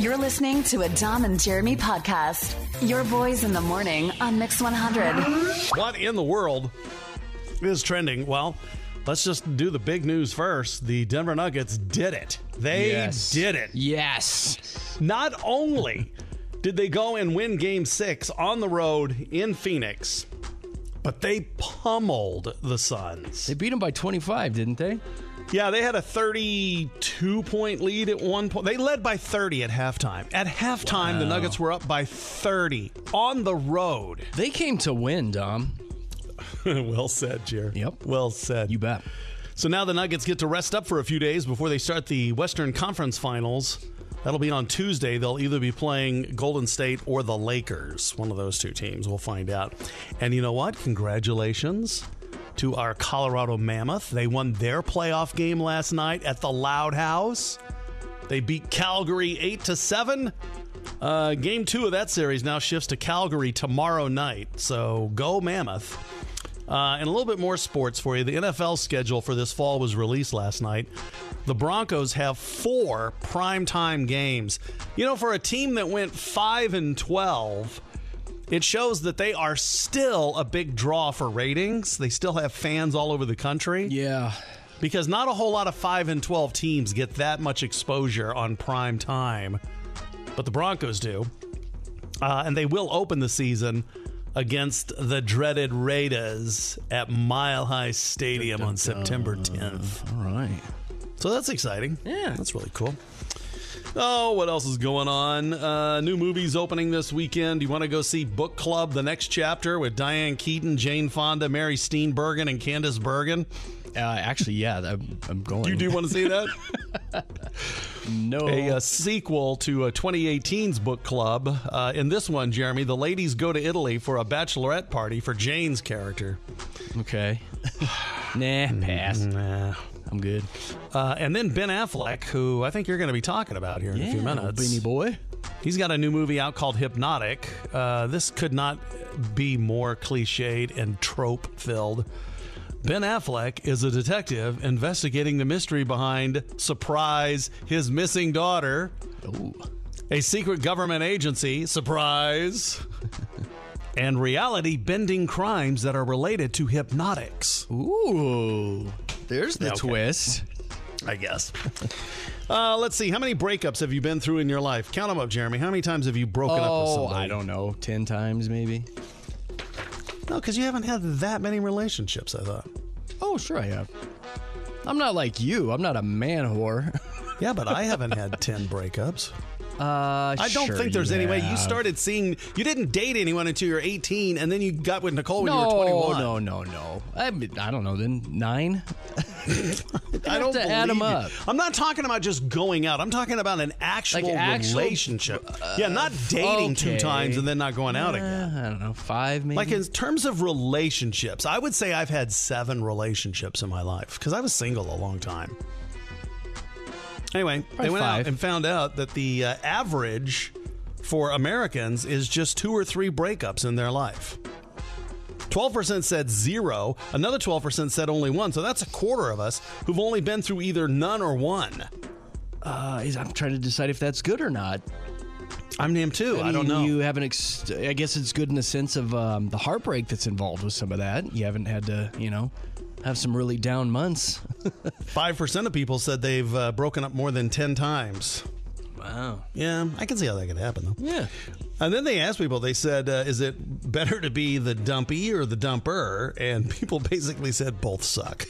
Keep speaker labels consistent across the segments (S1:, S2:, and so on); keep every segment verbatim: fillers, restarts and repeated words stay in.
S1: You're listening to a Dom and Jeremy podcast. Your boys in the morning on Mix one hundred.
S2: What in the world is trending? Well, let's just do the big news first. The Denver Nuggets did it. They
S3: yes.
S2: did it.
S3: Yes.
S2: Not only did they go and win Game six on the road in Phoenix, but they pummeled the Suns.
S3: They beat them by twenty-five, didn't they?
S2: Yeah, they had a thirty-two point lead at one point. They led by thirty at halftime. At halftime, wow. The Nuggets were up by thirty on the road.
S3: They came to win, Dom.
S2: Well said, Jer.
S3: Yep.
S2: Well said.
S3: You bet.
S2: So now the Nuggets get to rest up for a few days before they start the Western Conference Finals. That'll be on Tuesday. They'll either be playing Golden State or the Lakers. One of those two teams. We'll find out. And you know what? Congratulations to our Colorado Mammoth. They won their playoff game last night at the Loud House. They beat Calgary eight to seven. Uh, game two of that series now shifts to Calgary tomorrow night. So go Mammoth. Uh, and a little bit more sports for you. The N F L schedule for this fall was released last night. The Broncos have four primetime games. You know, for a team that went five and twelve, it shows that they are still a big draw for ratings. They still have fans all over the country.
S3: Yeah.
S2: Because not a whole lot of five and twelve teams get that much exposure on prime time. But the Broncos do. Uh, and they will open the season against the dreaded Raiders at Mile High Stadium on September tenth.
S3: All right.
S2: So that's exciting.
S3: Yeah.
S2: That's really cool. Oh, what else is going on? Uh, new movies opening this weekend. You want to go see Book Club, The Next Chapter with Diane Keaton, Jane Fonda, Mary Steenburgen, and Candice Bergen?
S3: Uh, actually, yeah, I'm, I'm going.
S2: You do want to see that?
S3: No.
S2: A, a sequel to uh, twenty eighteen's Book Club. Uh, in this one, Jeremy, the ladies go to Italy for a bachelorette party for Jane's character.
S3: Okay. Nah, pass.
S2: Nah.
S3: I'm good.
S2: Uh, and then Ben Affleck, who I think you're going to be talking about here in
S3: yeah,
S2: a few minutes.
S3: Beanie Boy.
S2: He's got a new movie out called Hypnotic. Uh, this could not be more cliched and trope-filled. Ben Affleck is a detective investigating the mystery behind, surprise, his missing daughter.
S3: Ooh.
S2: A secret government agency, surprise, and reality-bending crimes that are related to hypnotics.
S3: Ooh. There's the
S2: Okay.
S3: twist.
S2: I guess. Uh, let's see. How many breakups have you been through in your life? Count them up, Jeremy. How many times have you broken up with
S3: Oh,
S2: somebody?
S3: I don't know. Ten times, maybe?
S2: No, because you haven't had that many relationships, I thought.
S3: Oh, sure I have. I'm not like you. I'm not a man whore.
S2: Yeah, but I haven't had ten breakups.
S3: Uh,
S2: I don't
S3: sure
S2: think there's
S3: you
S2: any way you
S3: have.
S2: started seeing. You didn't date anyone until you were eighteen, and then you got with Nicole when
S3: no,
S2: you were twenty-one.
S3: No, no, no. I, mean, I don't know. Then nine?
S2: I don't
S3: to add 'em
S2: believe you.
S3: up.
S2: I'm not talking about just going out. I'm talking about an actual,
S3: Like actual-
S2: relationship. yeah, not dating two
S3: okay.
S2: times and then not going out
S3: Uh,
S2: again.
S3: I don't know. Five, maybe?
S2: Like in terms of relationships, I would say I've had seven relationships in my life because I was single a long time. Anyway,
S3: Probably
S2: they went
S3: five.
S2: out and found out that the uh, average for Americans is just two or three breakups in their life. twelve percent said zero. Another twelve percent said only one. So that's a quarter of us who've only been through either none or one.
S3: Uh, is- I'm trying to decide if that's good or not.
S2: I'm named too. I,
S3: I,
S2: don't
S3: mean,
S2: know.
S3: You haven't. Ex- I guess it's good in the sense of um, the heartbreak that's involved with some of that. You haven't had to, you know, have some really down months.
S2: five percent of people said they've uh, broken up more than ten times.
S3: Wow.
S2: Yeah, I can see how that could happen, though.
S3: Yeah.
S2: And then they asked people, they said, uh, is it better to be the dumpy or the dumper? And people basically said both suck.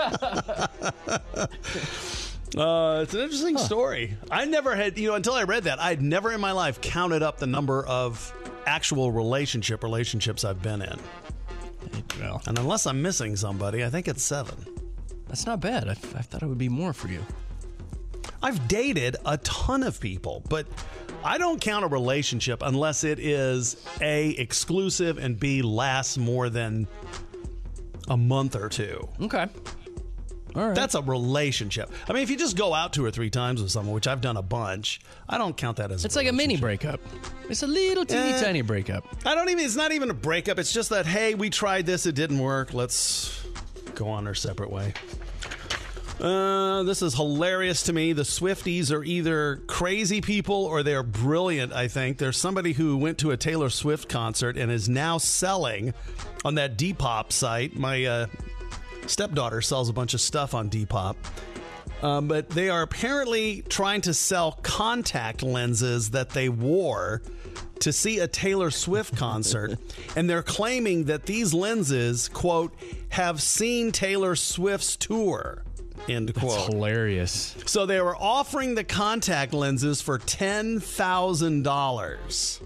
S2: Uh, it's an interesting huh. story. I never had, you know, until I read that, I'd never in my life counted up the number of actual relationship relationships I've been in.
S3: Well,
S2: and unless I'm missing somebody, I think it's seven.
S3: That's not bad. I, I thought it would be more for you.
S2: I've dated a ton of people, but I don't count a relationship unless it is A, exclusive, and B, lasts more than a month or two.
S3: Okay. All right.
S2: That's a relationship. I mean, if you just go out two or three times with someone, which I've done a bunch, I don't count that as
S3: It's
S2: a
S3: like a mini breakup. It's a little teeny
S2: Eh.
S3: tiny breakup.
S2: I don't even, it's not even a breakup. It's just that, hey, we tried this, it didn't work. Let's go on our separate way. Uh, this is hilarious to me. The Swifties are either crazy people or they're brilliant, I think. There's somebody who went to a Taylor Swift concert and is now selling on that Depop site. My uh, stepdaughter sells a bunch of stuff on Depop. Um, but they are apparently trying to sell contact lenses that they wore to see a Taylor Swift concert. And they're claiming that these lenses, quote, have seen Taylor Swift's tour. End quote.
S3: That's hilarious.
S2: So they were offering the contact lenses for ten thousand dollars.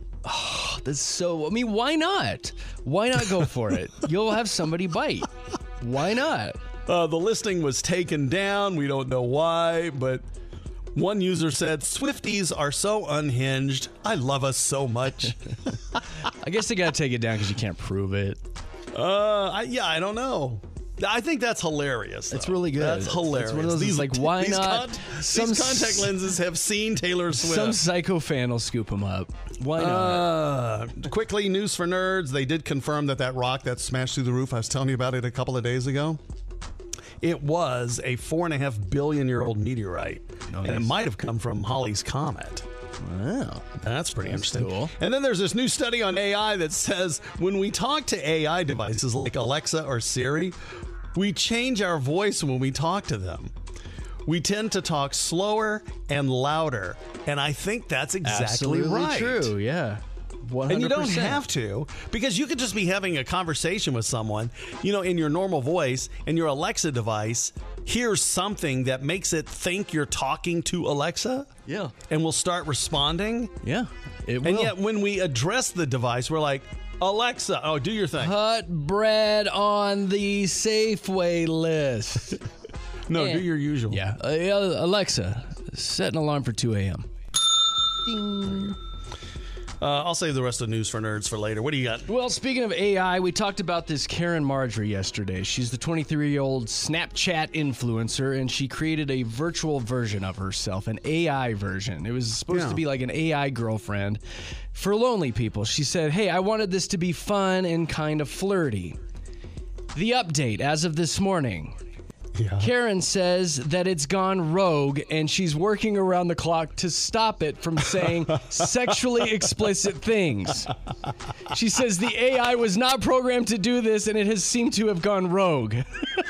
S3: Oh, that's so, I mean, why not? Why not go for it? You'll have somebody bite. Why not?
S2: Uh, the listing was taken down. We don't know why, but one user said, Swifties are so unhinged. I love us so much.
S3: I guess they got to take it down because you can't prove it.
S2: Uh, I, yeah, I don't know. I think that's hilarious.
S3: It's
S2: though.
S3: really good.
S2: That's
S3: It's-
S2: hilarious.
S3: it's one of those,
S2: these
S3: like, why
S2: these
S3: not?
S2: Con-
S3: Some
S2: these contact
S3: s-
S2: lenses have seen Taylor Swift.
S3: Some psycho fan will scoop them up. Why not?
S2: Uh, quickly, news for nerds. They did confirm that that rock that smashed through the roof, I was telling you about it a couple of days ago, it was a four and a half billion year old meteorite.
S3: Nice.
S2: And it might have come from Halley's Comet.
S3: Wow.
S2: That's pretty
S3: That's
S2: interesting.
S3: cool.
S2: And then there's this new study on A I that says when we talk to A I devices like Alexa or Siri, we change our voice when we talk to them. We tend to talk slower and louder. And I think that's exactly
S3: Absolutely
S2: right.
S3: true, yeah. one hundred percent.
S2: And you don't have to, because you could just be having a conversation with someone, you know, in your normal voice, and your Alexa device hears something that makes it think you're talking to Alexa.
S3: Yeah.
S2: And will start responding.
S3: Yeah, it will.
S2: And yet when we address the device, we're like, Alexa, oh, do your thing.
S3: Put bread on the Safeway list.
S2: No,
S3: Yeah.
S2: do your usual.
S3: Yeah. Uh, yeah, Alexa, set an alarm for two a.m. Ding.
S2: Uh, I'll save the rest of the news for nerds for later. What do you got?
S3: Well, speaking of A I, we talked about this Karen Marjorie yesterday. She's the twenty-three-year-old Snapchat influencer, and she created a virtual version of herself, an A I version. It was supposed
S2: Yeah.
S3: to be like an A I girlfriend for lonely people. She said, hey, I wanted this to be fun and kind of flirty. The update as of this morning.
S2: Yeah.
S3: Karen says that it's gone rogue and she's working around the clock to stop it from saying sexually explicit things. She says the A I was not programmed to do this and it has seemed to have gone rogue.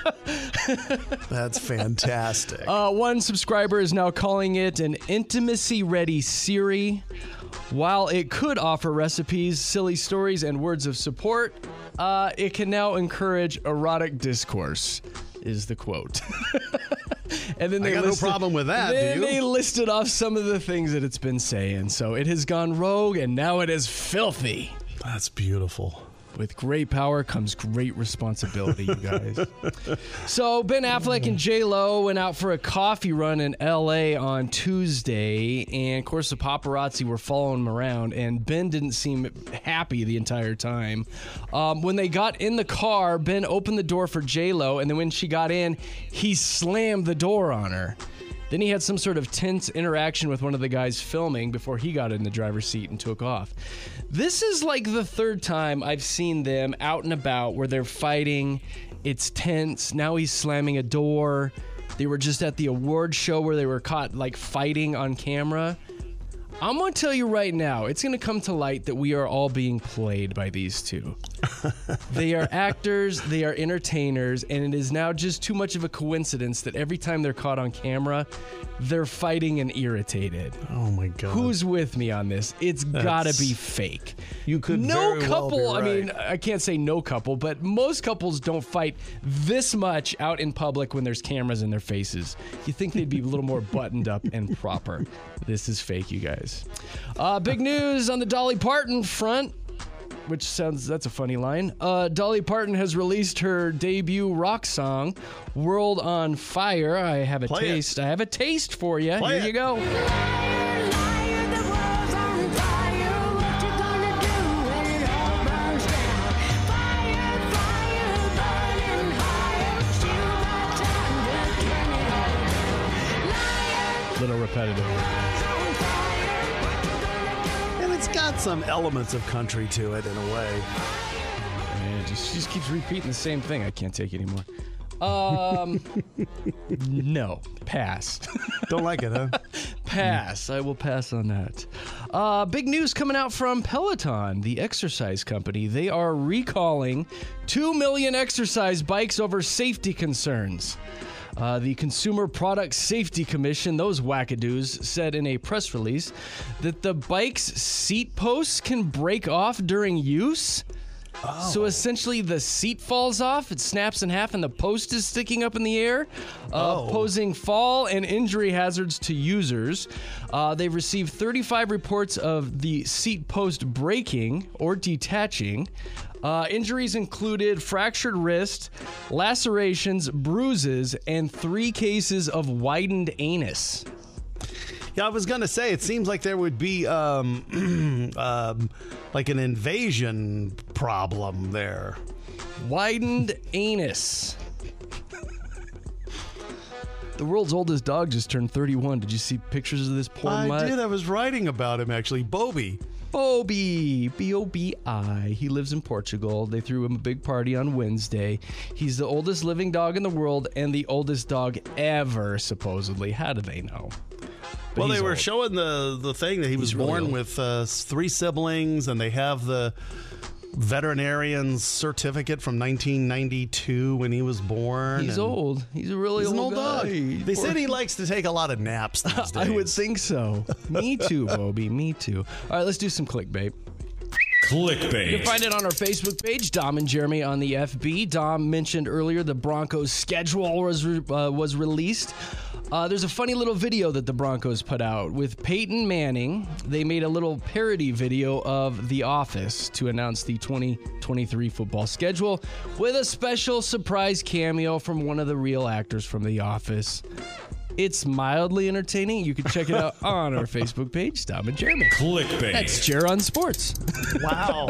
S2: That's fantastic.
S3: Uh, one subscriber is now calling it an intimacy-ready Siri. While it could offer recipes, silly stories, and words of support, uh, it can now encourage erotic discourse, is the quote. And then
S2: I
S3: they
S2: got no
S3: listed,
S2: problem with that,
S3: Then
S2: do you?
S3: they listed off some of the things that it's been saying. So it has gone rogue, and now it is filthy.
S2: That's beautiful.
S3: With great power comes great responsibility, you guys. So Ben Affleck and J-Lo went out for a coffee run in L A on Tuesday, and of course the paparazzi were following him around, and Ben didn't seem happy the entire time. Um, when they got in the car, Ben opened the door for J-Lo, and then when she got in, he slammed the door on her. Then he had some sort of tense interaction with one of the guys filming before he got in the driver's seat and took off. This is like the third time I've seen them out and about where they're fighting. It's tense. Now he's slamming a door. They were just at the award show where they were caught like fighting on camera. I'm going to tell you right now, it's going to come to light that we are all being played by these two. They are actors, they are entertainers, and it is now just too much of a coincidence that every time they're caught on camera, they're fighting and irritated.
S2: Oh my God.
S3: Who's with me on this? It's gotta be fake.
S2: You could
S3: No
S2: very well
S3: couple,
S2: be
S3: I mean,
S2: right.
S3: I can't say no couple, but most couples don't fight this much out in public when there's cameras in their faces. You think they'd be a little more buttoned up and proper. This is fake, you guys. Uh, big news on the Dolly Parton front. Which sounds, that's a funny line. Uh, Dolly Parton has released her debut rock song, World on Fire. I have a
S2: Play it.
S3: taste. I have a taste for you.
S2: Play
S3: Here
S2: it.
S3: you go. Little repetitive.
S2: And it's got some elements of country to it in a way.
S3: Man, just, she just keeps repeating the same thing. I can't take it anymore. Um, no, pass.
S2: Don't like it, huh?
S3: Pass. I will pass on that. Uh, big news coming out from Peloton, the exercise company. They are recalling two million exercise bikes over safety concerns. Uh, the Consumer Product Safety Commission, those wackadoos, said in a press release that the bike's seat posts can break off during use. Oh. So essentially the seat falls off, it snaps in half, and the post is sticking up in the air, uh, oh. posing fall and injury hazards to users. Uh, they've received thirty-five reports of the seat post breaking or detaching. Uh, injuries included fractured wrist, lacerations, bruises, and three cases of widened anus.
S2: Yeah, I was going to say, it seems like there would be um, um, like an invasion problem there.
S3: Widened anus. The world's oldest dog just turned thirty-one. Did you see pictures of this poor
S2: I
S3: mutt?
S2: I did. I was writing about him, actually. Bobby.
S3: Bobby, B O B I. He lives in Portugal. They threw him a big party on Wednesday. He's the oldest living dog in the world and the oldest dog ever, supposedly. How do they know? But
S2: well, they were
S3: old.
S2: showing the, the thing that he was
S3: He's really
S2: born
S3: old.
S2: with uh, three siblings, and they have the veterinarian's certificate from nineteen ninety-two when he was born.
S3: He's
S2: and
S3: old. He's a really
S2: he's
S3: old,
S2: an old
S3: guy.
S2: dog. They
S3: Poor-
S2: said he likes to take a lot of naps these days.
S3: I would think so. Me too, Bobby. Me too. All right, let's do some clickbait.
S4: Clickbait.
S3: You can find it on our Facebook page, Dom and Jeremy on the F B. Dom mentioned earlier the Broncos schedule was re- uh, was released. Uh, there's a funny little video that the Broncos put out with Peyton Manning. They made a little parody video of The Office to announce the twenty twenty-three football schedule with a special surprise cameo from one of the real actors from The Office. It's mildly entertaining. You can check it out on our Facebook page, Dom and Jeremy.
S4: Clickbait.
S3: That's Jer on Sports.
S2: Wow.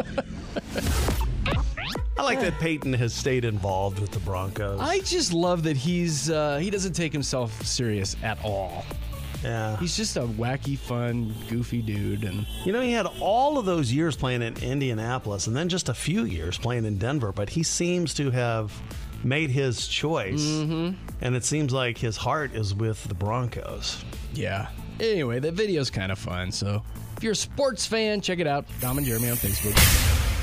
S2: I like that Peyton has stayed involved with the Broncos.
S3: I just love that he's uh, he doesn't take himself serious at all.
S2: Yeah.
S3: He's just a wacky, fun, goofy dude. And
S2: You know, he had all of those years playing in Indianapolis and then just a few years playing in Denver, but he seems to have made his choice. Mm-hmm. And it seems like his heart is with the Broncos.
S3: yeah. Anyway, that video's kind of fun. So if you're a sports fan, check it out. Dom and Jeremy on Facebook.